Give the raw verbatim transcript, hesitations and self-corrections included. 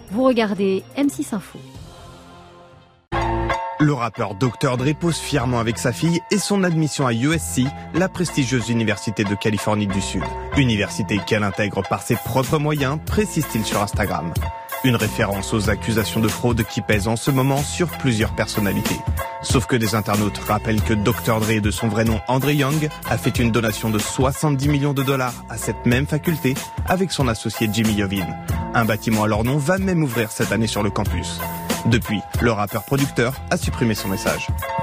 Vous regardez M six Info. Le rappeur docteur Dre pose fièrement avec sa fille et son admission à U S C, la prestigieuse université de Californie du Sud. Université qu'elle intègre par ses propres moyens, précise-t-il sur Instagram. Une référence aux accusations de fraude qui pèsent en ce moment sur plusieurs personnalités. Sauf que des internautes rappellent que docteur Dre, de son vrai nom Andre Young, a fait une donation de soixante-dix millions de dollars à cette même faculté avec son associé Jimmy Iovine. Un bâtiment à leur nom va même ouvrir cette année sur le campus. Depuis, le rappeur producteur a supprimé son message.